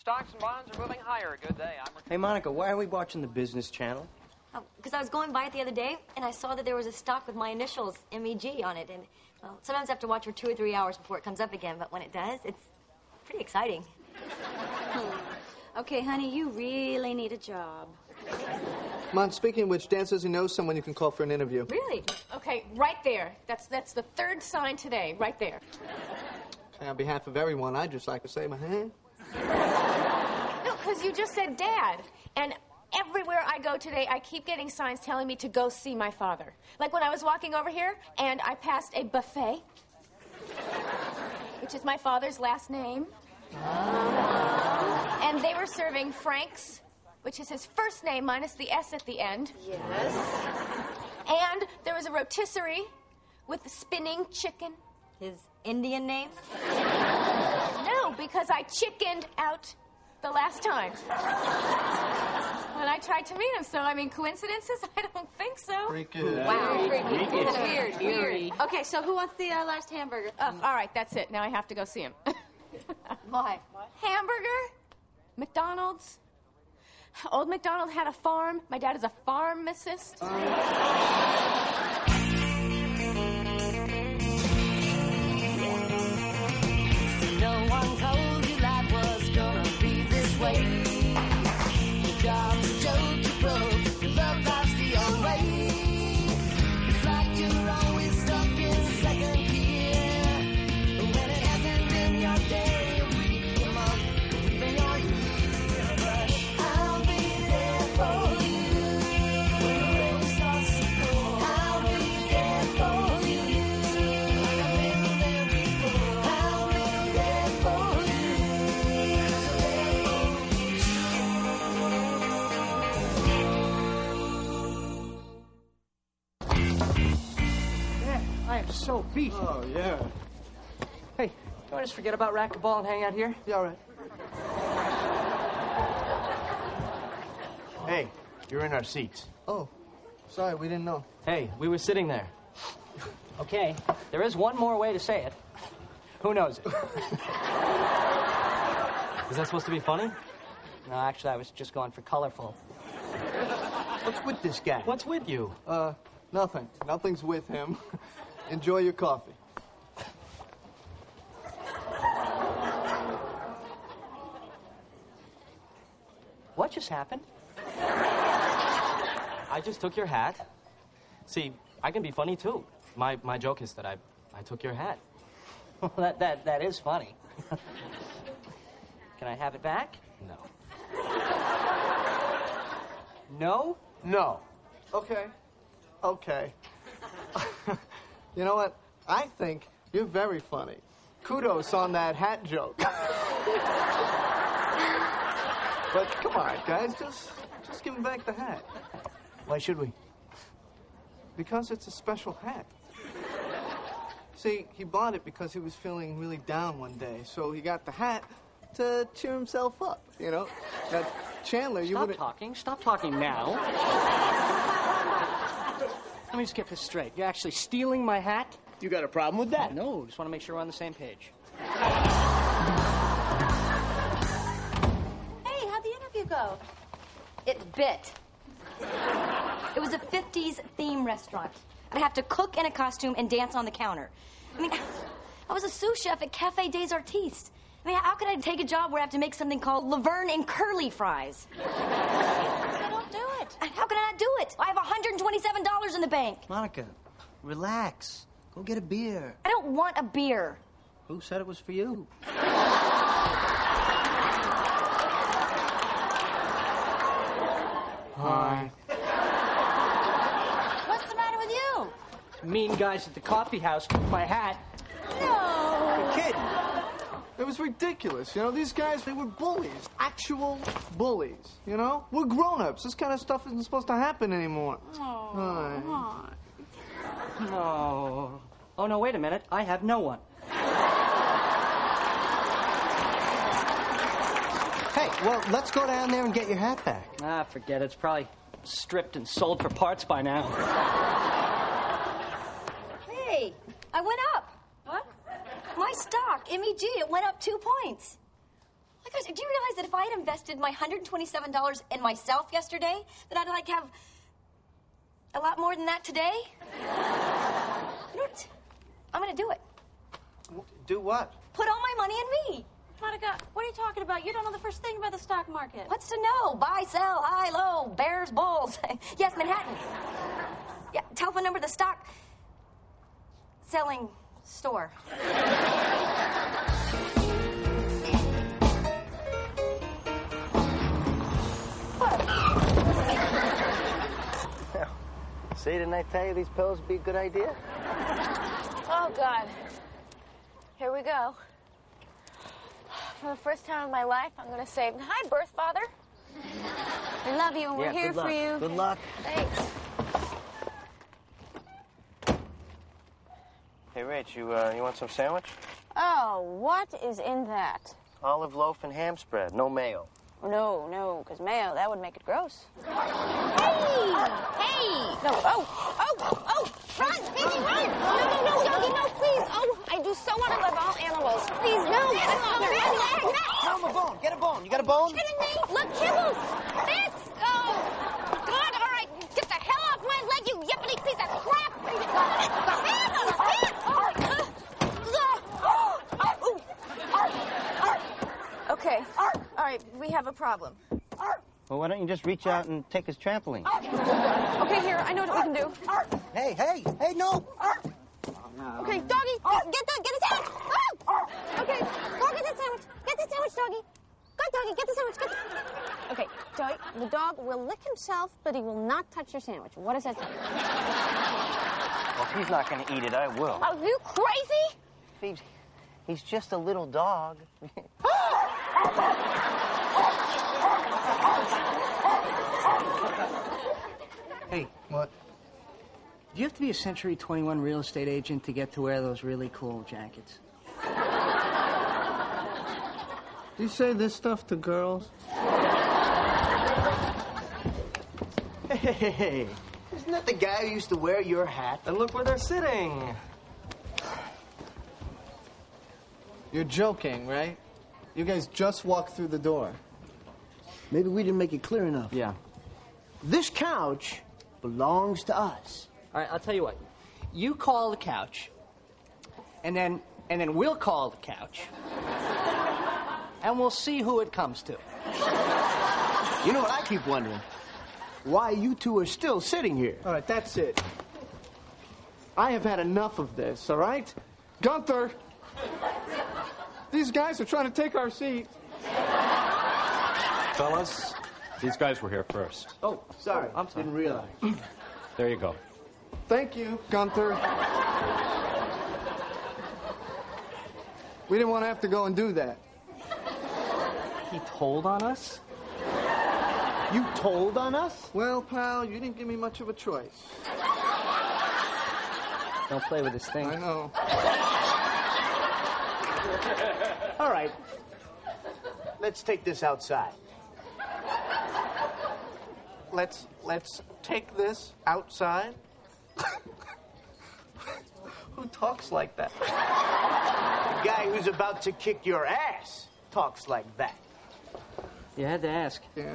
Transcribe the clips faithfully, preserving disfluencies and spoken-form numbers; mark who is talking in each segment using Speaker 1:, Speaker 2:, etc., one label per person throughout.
Speaker 1: Stocks and bonds are moving higher. Good day. I'm...
Speaker 2: Hey, Monica, why are we watching the Business Channel?
Speaker 3: Because oh, I was going by it the other day, and I saw that there was a stock with my initials, M E G, on it. And, well, sometimes I have to watch for two or three hours before it comes up again, but when it does, it's pretty exciting.
Speaker 4: Hmm. Okay, honey, you really need a job.
Speaker 5: Mon, speaking of which, Dan says he knows someone you can call for an interview.
Speaker 3: Really?
Speaker 6: Okay, right there. That's, that's the third sign today, right there.
Speaker 5: Okay, on behalf of everyone, I'd just like to say my hand.
Speaker 6: No, because you just said Dad. And everywhere I go today, I keep getting signs telling me to go see my father. Like when I was walking over here, and I passed a buffet, which is my father's last name. And they were serving Frank's, which is his first name minus the S at the end.
Speaker 3: Yes.
Speaker 6: And there was a rotisserie with spinning chicken.
Speaker 3: His Indian name?
Speaker 6: No, because I chickened out the last time. When I tried to meet him, so, I mean, coincidences? I don't think so.
Speaker 5: Freaky.
Speaker 3: Wow, freaky.
Speaker 4: It's weird, weird. Okay, so who wants the uh, last hamburger?
Speaker 6: Oh, all right, that's it. Now I have to go see him.
Speaker 3: Why?
Speaker 6: Hamburger? McDonald's? Old MacDonald had a farm. My dad is a pharmacist.
Speaker 7: No one told you life was gonna be this way. Your job's a joke, you broke. Your love life's the old way. It's like you're always stuck in second gear. But when it hasn't been your day, a week, a month, even your year. But I'll be there for you when the rain starts to pour. I'll be there for you like I've been there before. I'll be there for you. So there
Speaker 2: Yeah, I am so beat.
Speaker 5: Oh, yeah.
Speaker 2: Hey, you want to just forget about racquetball and hang out here?
Speaker 5: Yeah, all right.
Speaker 8: Hey, you're in our seats.
Speaker 5: Oh, sorry, we didn't know.
Speaker 2: Hey, we were sitting there. Okay, there is one more way to say it. Who knows it? Is that supposed to be funny? No, actually, I was just going for colorful.
Speaker 8: What's with this guy?
Speaker 2: What's with you?
Speaker 5: Uh, nothing. Nothing's with him. Enjoy your coffee.
Speaker 2: What just happened? I just took your hat. See, I can be funny, too. My my joke is that I, I took your hat. Well, that, that, that is funny. Can I have it back? No. No?
Speaker 8: No.
Speaker 5: Okay. Okay. You know what? I think you're very funny. Kudos on that hat joke. But come on, guys, just just give him back the hat.
Speaker 8: Why should we?
Speaker 5: Because it's a special hat. See, he bought it because he was feeling really down one day, so he got the hat to cheer himself up, you know? Now, Chandler, you
Speaker 2: Stop
Speaker 5: would
Speaker 2: talking. Stop talking now. Let me just get this straight. You're actually stealing my hat?
Speaker 8: You got a problem with that?
Speaker 2: No, just want to make sure we're on the same page.
Speaker 4: Hey, how'd the interview go?
Speaker 3: It bit. It was a fifties theme restaurant. I'd have to cook in a costume and dance on the counter. I mean, I was a sous chef at Cafe des Artistes. I mean, how could I take a job where I have to make something called Laverne and Curly fries?
Speaker 4: So don't do it.
Speaker 3: How can I not do it? I have one hundred twenty-seven dollars in the bank.
Speaker 9: Monica, relax. Go get a beer.
Speaker 3: I don't want a beer.
Speaker 9: Who said it was for you?
Speaker 5: Hi.
Speaker 4: What's the matter with you?
Speaker 2: Mean guys at the coffee house took my hat.
Speaker 4: No.
Speaker 5: Kid, it was ridiculous. You know, these guys, they were bullies. Actual bullies, you know? We're grown-ups. This kind of stuff isn't supposed to happen anymore. Hi.
Speaker 2: No. Oh, no, wait a minute. I have no one.
Speaker 9: Hey, well, let's go down there and get your hat back.
Speaker 2: Ah, forget it. It's probably stripped and sold for parts by now.
Speaker 3: Hey, I went up.
Speaker 4: What?
Speaker 3: My stock, M E G, it went up two points. Like, guys, do you realize that if I had invested my one hundred twenty-seven dollars in myself yesterday, that I'd like have a lot more than that today? You know what? I'm gonna do it.
Speaker 8: Do what?
Speaker 3: Put all my money in me.
Speaker 4: Monica, what are you talking about? You don't know the first thing about the stock market.
Speaker 3: What's to know? Buy, sell, high, low, bears, bulls. Yes, Manhattan. Yeah, telephone number, the stock selling store.
Speaker 9: See, didn't I tell you these pills would be a good idea?
Speaker 6: Oh, God. Here we go. For the first time in my life, I'm going to say, hi, birth father.
Speaker 4: We love you and we're
Speaker 9: Yeah,
Speaker 4: here
Speaker 9: good luck.
Speaker 4: for you.
Speaker 9: Good luck.
Speaker 6: Thanks.
Speaker 9: Hey, Rach, you, uh, you want some sandwich?
Speaker 4: Oh, what is in that?
Speaker 9: Olive loaf and ham spread, no mayo.
Speaker 4: No, no, because mayo, that would make it gross.
Speaker 6: Hey! Hey! No, oh, oh, oh, run, baby, run! No, no, no, doggy, no, please. Oh, I do so want to love all animals. Please, no, no, no, no, no.
Speaker 9: Tell him a bone. Get a bone. You got a bone?
Speaker 6: Are you kidding me? Look, kibbles. This, oh, God, all right, get the hell off my leg, you yippity piece of crap. The hand on the hand. Okay, all right, we have a problem.
Speaker 9: Well, why don't you just reach out and take his trampoline?
Speaker 6: Okay, here, I know what we can do.
Speaker 9: Hey, hey, hey, no!
Speaker 6: Okay, doggy, get the, get the sandwich. Oh! Okay, go get the sandwich. Get the sandwich, doggy. Go, doggy, get the sandwich. Get the... Okay, doggy, the dog will lick himself, but he will not touch your sandwich. What does that say?
Speaker 9: Well, if he's not going to eat it, I will.
Speaker 6: Are you crazy?
Speaker 9: Phoebes, he's just a little dog.
Speaker 8: Hey,
Speaker 5: What?
Speaker 8: do you have to be a Century twenty-one real estate agent to get to wear those really cool jackets?
Speaker 5: Do you say this stuff to girls?
Speaker 8: Hey,
Speaker 9: Isn't that the guy who used to wear your hat?
Speaker 2: And look where they're sitting.
Speaker 5: You're joking, right? You guys just walked through the door.
Speaker 8: maybe we didn't make it clear enough.
Speaker 2: Yeah.
Speaker 8: This couch belongs to us.
Speaker 2: All right, I'll tell you what.
Speaker 8: You call the couch, and then and then we'll call the couch, and we'll see who it comes to. You know what I keep wondering? Why you two are still sitting here.
Speaker 5: All right, that's it. I have had enough of this, all right? Gunther! These guys are trying to take our seat.
Speaker 10: Fellas, these guys were here first.
Speaker 8: Oh, sorry.
Speaker 2: I'm sorry.
Speaker 8: Didn't realize.
Speaker 10: There you go.
Speaker 5: Thank you, Gunther. We didn't want to have to go and do that.
Speaker 2: He told on us?
Speaker 8: You told on us?
Speaker 5: Well, pal, you didn't give me much of a choice.
Speaker 2: Don't play with this thing.
Speaker 5: I know.
Speaker 8: All right. Let's take this outside.
Speaker 5: Let's let's take this outside. Who talks like that?
Speaker 8: The guy who's about to kick your ass talks like that.
Speaker 2: You had to ask.
Speaker 5: Yeah.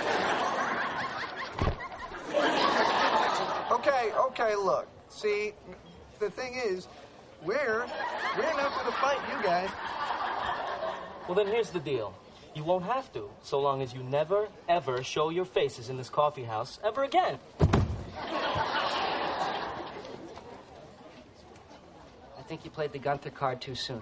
Speaker 5: Okay, okay, look. See, the thing is, we're we're not going to fight you guys.
Speaker 2: Well, then here's the deal. You won't have to, so long as you never, ever show your faces in this coffee house ever again.
Speaker 11: I think you played the Gunther card too soon.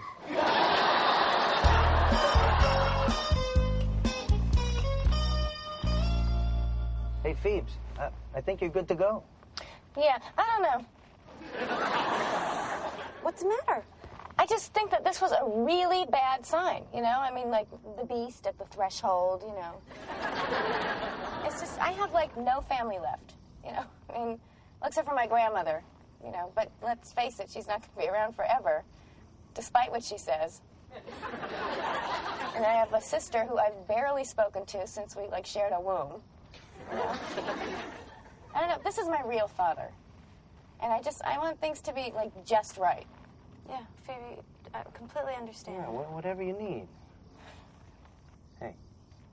Speaker 9: Hey, Phoebes, uh, I think you're good to go.
Speaker 6: Yeah, I don't know. What's the matter? I just think that this was a really bad sign, you know? I mean, like, the beast at the threshold, you know. It's just, I have, like, no family left, you know? I mean, except for my grandmother, you know? But let's face it, she's not going to be around forever, despite what she says. And I have a sister who I've barely spoken to since we, like, shared a womb. You know? I don't know, this is my real father. And I just, I want things to be, like, just right. Yeah, Phoebe, I completely understand.
Speaker 9: Yeah, wh- whatever you need.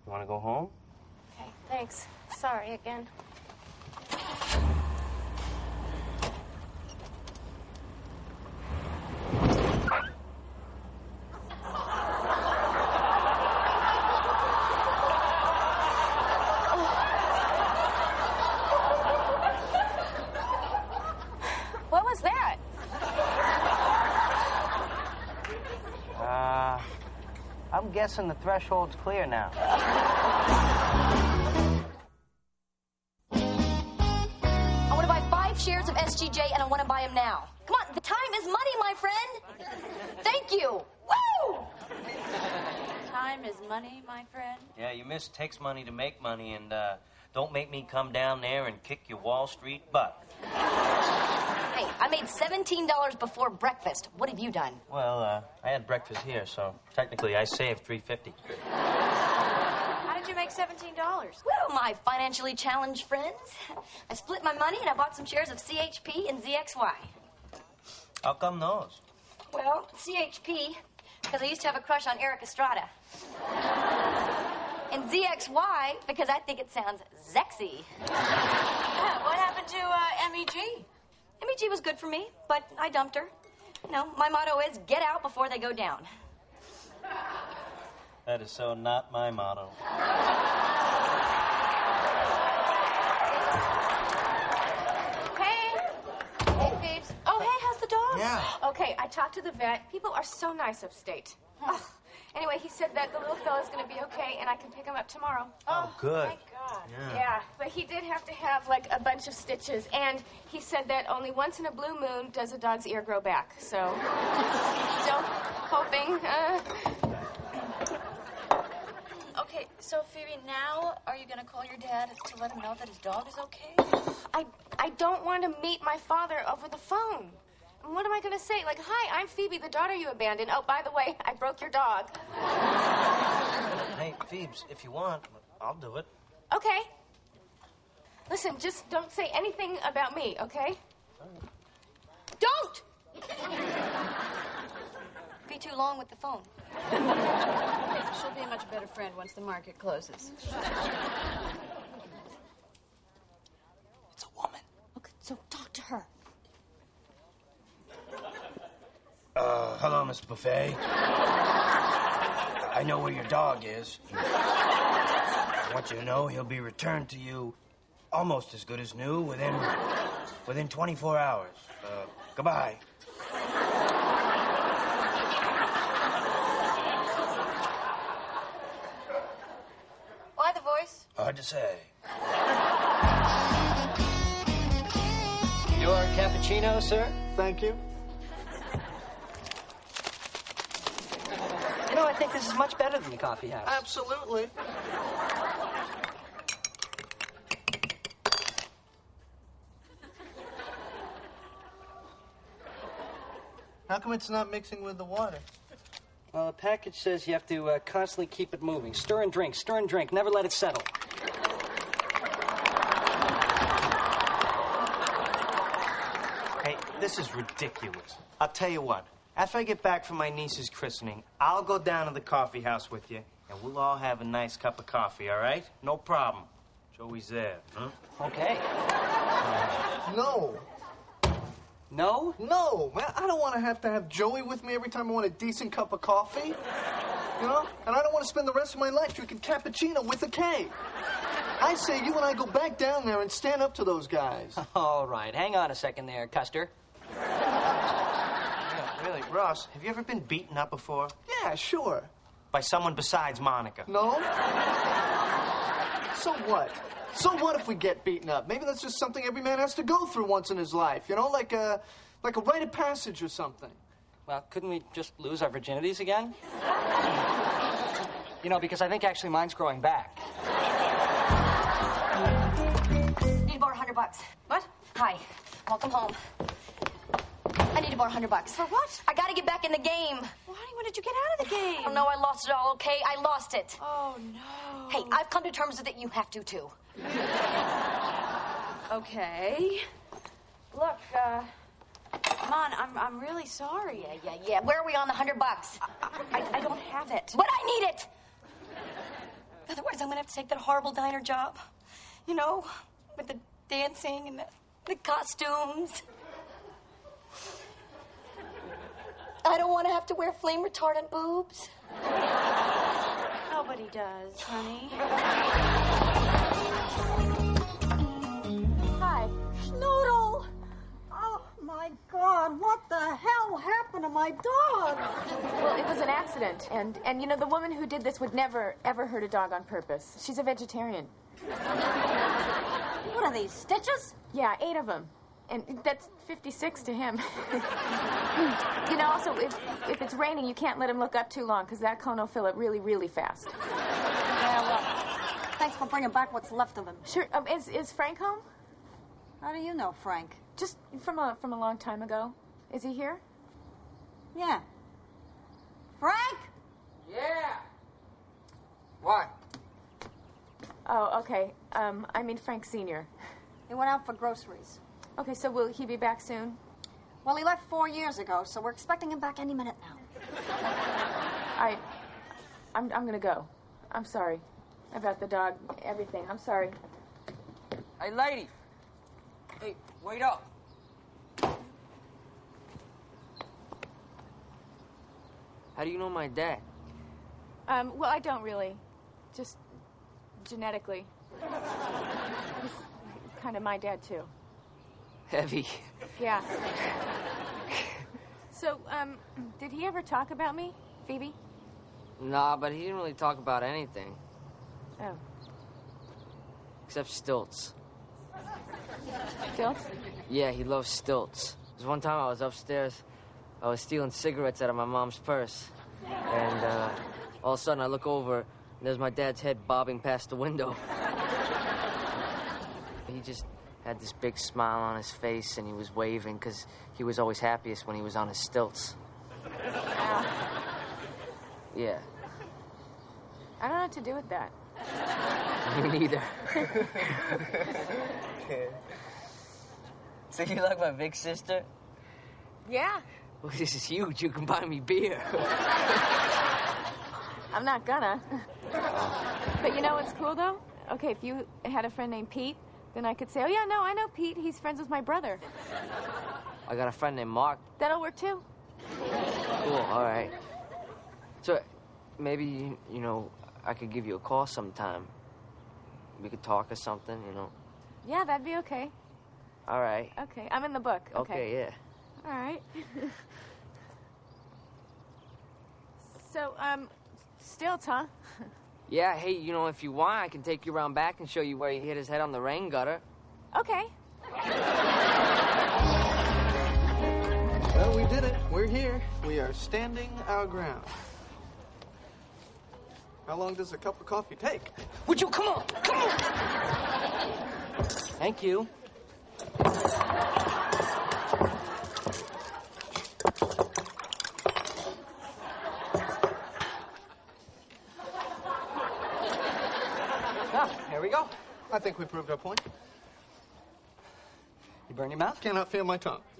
Speaker 2: You want to go home?
Speaker 6: Okay, thanks. Sorry again. What was that?
Speaker 11: Uh, I'm guessing the threshold's clear now.
Speaker 3: I want to buy five shares of S G J, and I want to buy them now. Come on, the time is money, my friend. Thank you. Woo!
Speaker 4: Time is money, my friend.
Speaker 11: Yeah, you miss takes money to make money, and uh, don't make me come down there and kick your Wall Street butt.
Speaker 3: Hey, I made seventeen dollars before breakfast. What have you done?
Speaker 11: Well, uh, I had breakfast here, so technically I saved three fifty.
Speaker 4: How did you make seventeen dollars?
Speaker 3: Well, my financially challenged friends. I split my money and I bought some shares of C H P and Z X Y.
Speaker 11: How come those?
Speaker 3: Well, C H P, because I used to have a crush on Eric Estrada. And Z X Y, because I think it sounds sexy.
Speaker 4: What happened to uh, M E G?
Speaker 3: M E G was good for me, but I dumped her. You know, my motto is get out before they go down.
Speaker 11: That is so not my motto.
Speaker 6: Hey. Hey, Phoebes. Oh, hey, how's the dog?
Speaker 9: Yeah.
Speaker 6: Okay, I talked to the vet. People are so nice upstate. Ugh. Anyway, he said that the little fella's going to be okay, and I can pick him up tomorrow.
Speaker 11: Oh, good.
Speaker 6: Thank God.
Speaker 11: Yeah.
Speaker 6: Yeah, but he did have to have, like, a bunch of stitches, and he said that only once in a blue moon does a dog's ear grow back, so still hoping. Uh...
Speaker 4: Okay, so Phoebe, now are you going to call your dad to let him know that his dog is okay?
Speaker 6: I, I don't want to meet my father over the phone. What am I going to say? Like, hi, I'm Phoebe, the daughter you abandoned. Oh, by the way, I broke your dog.
Speaker 11: Hey, Phoebes, if you want, I'll do it.
Speaker 6: Okay. Listen, just don't say anything about me, okay?
Speaker 3: Don't! Be too long with the phone.
Speaker 4: She'll be a much better friend once the market closes.
Speaker 9: It's a woman.
Speaker 3: Okay, so talk to her.
Speaker 9: Uh, hello, Miss Buffet. I know where your dog is. I want you to know he'll be returned to you almost as good as new within within twenty-four hours. Uh, goodbye.
Speaker 3: Why the voice?
Speaker 9: Hard to say.
Speaker 11: Your cappuccino, sir?
Speaker 5: Thank you.
Speaker 11: You know, I think this is much better than the coffee house.
Speaker 5: Absolutely. How come it's not mixing with the water?
Speaker 11: Well, the package says you have to uh, constantly keep it moving. Stir and drink, stir and drink. Never let it settle.
Speaker 2: Hey, this is ridiculous. I'll tell you what. After I get back from my niece's christening, I'll go down to the coffee house with you, and we'll all have a nice cup of coffee, all right? No problem. Joey's there, huh?
Speaker 11: Okay.
Speaker 5: No.
Speaker 11: No?
Speaker 5: No, man. I don't want to have to have Joey with me every time I want a decent cup of coffee. You know? And I don't want to spend the rest of my life drinking cappuccino with a K. I say you and I go back down there and stand up to those guys.
Speaker 11: All right. Hang on a second there, Custer.
Speaker 2: Yeah, really, Ross, have you ever been beaten up before?
Speaker 5: Yeah, sure.
Speaker 2: By someone besides Monica?
Speaker 5: No? So what? So what if we get beaten up? Maybe that's just something every man has to go through once in his life, you know, like a, like a rite of passage or something.
Speaker 11: Well, couldn't we just lose our virginities again? You know, because I think actually mine's growing back.
Speaker 3: Need to borrow a hundred bucks. What? Hi. Welcome home. I need to borrow a hundred bucks.
Speaker 6: For what?
Speaker 3: I gotta get back in the game.
Speaker 6: Well, honey, when did you get out of the game?
Speaker 3: Oh, no, I lost it all, okay? I lost it.
Speaker 6: Oh, no.
Speaker 3: Hey, I've come to terms with it. You have to, too.
Speaker 4: Okay.
Speaker 6: Look, uh...
Speaker 4: Come on, I'm, I'm really sorry.
Speaker 3: Yeah, yeah, yeah. Where are we on the hundred bucks?
Speaker 4: I, I, I don't have it.
Speaker 3: But I need it. Otherwise, I'm gonna have to take that horrible diner job. You know, with the dancing and the, the costumes. I don't want to have to wear flame retardant boobs.
Speaker 4: Nobody does, honey.
Speaker 6: Hi.
Speaker 12: Schnoodle! Oh, my God, what the hell happened to my dog?
Speaker 6: Well, it was an accident. And, and you know, the woman who did this would never, ever hurt a dog on purpose. She's a vegetarian.
Speaker 12: What are these, stitches?
Speaker 6: Yeah, eight of them. And that's fifty-six to him. You know, also, if, if it's raining, you can't let him look up too long, because that cone will fill it really, really fast.
Speaker 12: Yeah, well, thanks for bringing back what's left of him.
Speaker 6: Sure. Um, is, is Frank home?
Speaker 12: How do you know Frank?
Speaker 6: Just from a, from a long time ago. Is he here?
Speaker 12: Yeah. Frank?
Speaker 13: Yeah. What?
Speaker 6: Oh, okay. Um, I mean Frank Senior
Speaker 12: He went out for groceries.
Speaker 6: Okay, so will he be back soon?
Speaker 12: Well, he left four years ago, so we're expecting him back any minute now.
Speaker 6: I... I'm, I'm gonna go. I'm sorry. About the dog, everything. I'm sorry.
Speaker 13: Hey, lady. Hey, wait up. How do you know my dad?
Speaker 6: Um, well, I don't really. Just genetically. He's kind of my dad, too.
Speaker 13: Heavy.
Speaker 6: Yeah. So, um, did he ever talk about me, Phoebe?
Speaker 13: Nah, but he didn't really talk about anything.
Speaker 6: Oh.
Speaker 13: Except stilts.
Speaker 6: Stilts?
Speaker 13: Yeah, he loves stilts. There's one time I was upstairs. I was stealing cigarettes out of my mom's purse. And, uh, all of a sudden I look over, and there's my dad's head bobbing past the window. He just had this big smile on his face, and he was waving, because he was always happiest when he was on his stilts.
Speaker 6: Wow.
Speaker 13: Yeah.
Speaker 6: I don't know what to do with that.
Speaker 13: Me neither. So you like my big sister?
Speaker 6: Yeah.
Speaker 13: Well, this is huge. You can buy me beer.
Speaker 6: I'm not gonna. But you know what's cool, though? Okay, if you had a friend named Pete, then I could say, oh, yeah, no, I know Pete. He's friends with my brother.
Speaker 13: I got a friend named Mark.
Speaker 6: That'll work, too.
Speaker 13: Cool, all right. So maybe, you know, I could give you a call sometime. We could talk or something, you know.
Speaker 6: Yeah, that'd be okay.
Speaker 13: All right.
Speaker 6: Okay, I'm in the book. Okay,
Speaker 13: Okay, yeah.
Speaker 6: All right. So, um, stilts, huh?
Speaker 13: Yeah, hey, you know, if you want, I can take you around back and show you where he hit his head on the rain gutter.
Speaker 6: Okay.
Speaker 5: Well, we did it. We're here. We are standing our ground. How long does a cup of coffee take?
Speaker 13: Would you come on? Come on!
Speaker 2: Thank you.
Speaker 8: Ah, here we go.
Speaker 5: I think we proved our point.
Speaker 8: You burn your mouth?
Speaker 5: Cannot feel my tongue.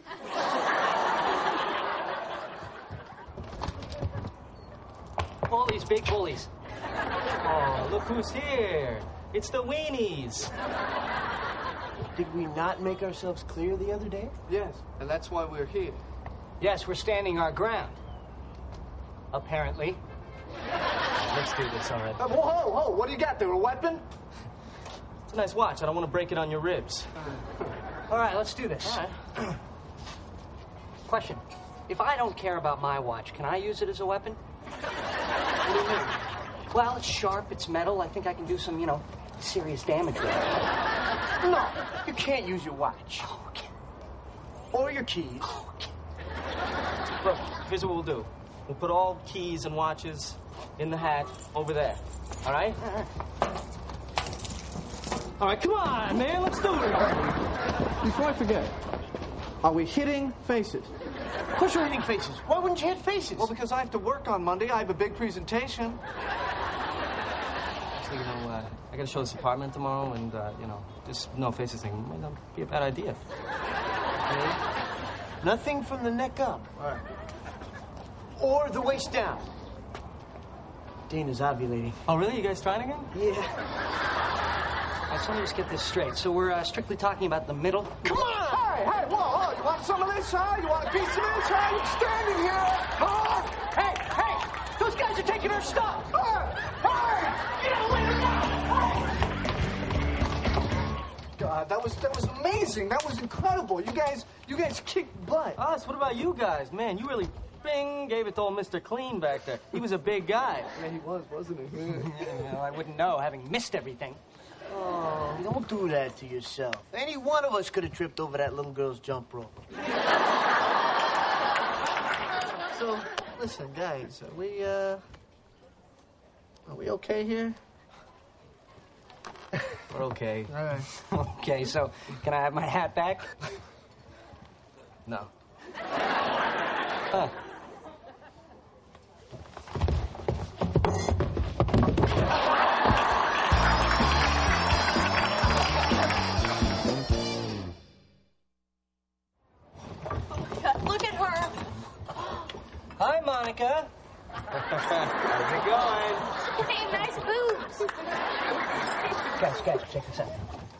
Speaker 8: Bullies, big bullies.
Speaker 2: Oh, look who's here. It's the Weenies.
Speaker 9: Did we not make ourselves clear the other day?
Speaker 5: Yes, and that's why we're here.
Speaker 8: Yes, we're standing our ground. Apparently.
Speaker 2: Let's do this already.
Speaker 5: Uh, whoa, whoa, whoa, what do you got there, a weapon?
Speaker 2: It's a nice watch. I don't want to break it on your ribs.
Speaker 8: All right, let's do this.
Speaker 2: All right.
Speaker 8: Question. If I don't care about my watch, can I use it as a weapon?
Speaker 5: What do you mean?
Speaker 8: Well, it's sharp, it's metal. I think I can do some, you know, serious damage with it.
Speaker 9: No, you can't use your watch. Or your keys.
Speaker 2: Look, here's what we'll do. We'll put all keys and watches in the hat over there. All right? All right. All right, come on, man. Let's do it.
Speaker 5: Before I forget, are we hitting faces?
Speaker 9: Of course you're hitting faces. Why wouldn't you hit faces?
Speaker 5: Well, because I have to work on Monday. I have a big presentation.
Speaker 2: Actually, you know, uh, I got to show this apartment tomorrow, and, uh, you know, this no faces thing might not be a bad idea.
Speaker 9: Okay. Nothing from the neck up.
Speaker 5: All right.
Speaker 9: Or the waist down.
Speaker 8: Dana's ovulating.
Speaker 2: Oh, really? You guys trying again?
Speaker 8: Yeah.
Speaker 2: All right, so let me just get this straight. So we're uh, strictly talking about the middle?
Speaker 5: Come on! Hey, hey, whoa, whoa, you want some of this, huh? You want a piece of this, huh? You standing here, huh?
Speaker 8: Hey, hey! Those guys are taking our stuff!
Speaker 5: Hey, hey! Get away from that! God, that was that was amazing. That was incredible. You guys, you guys kicked butt.
Speaker 2: Us? What about you guys? Man, you really, bing, gave it to old Mister Clean back there. He was a big guy.
Speaker 5: Yeah, he was, wasn't he?
Speaker 2: Yeah, well, I wouldn't know, having missed everything.
Speaker 8: Oh, don't do that to yourself. Any one of us could have tripped over that little girl's jump rope.
Speaker 5: So, listen, guys, are we, uh... Are we okay here?
Speaker 2: We're okay.
Speaker 5: All right.
Speaker 2: Okay, so can I have my hat back? No. Huh.
Speaker 4: Look at her.
Speaker 2: Hi, Monica. How's it going?
Speaker 6: Hey, nice boobs.
Speaker 8: Guys, guys, check this out.